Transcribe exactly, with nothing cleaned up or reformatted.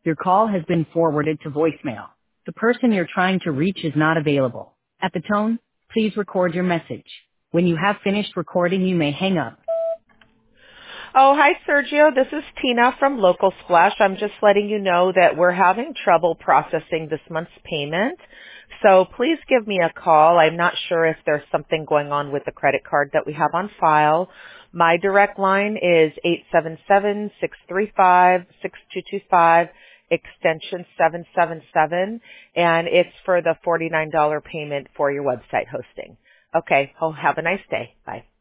Your call has been forwarded to voicemail. The person you're trying to reach is not available. At the tone, please record your message. When you have finished recording, you may hang up. Oh, hi, Sergio. This is Tina from Local Splash. I'm just letting you know that we're having trouble processing this month's payment. So please give me a call. I'm not sure if there's something going on with the credit card that we have on file. My direct line is eight seven seven, six three five, six two two five, extension seven seven seven, and it's for the forty-nine dollars payment for your website hosting. Okay, well, have a nice day. Bye.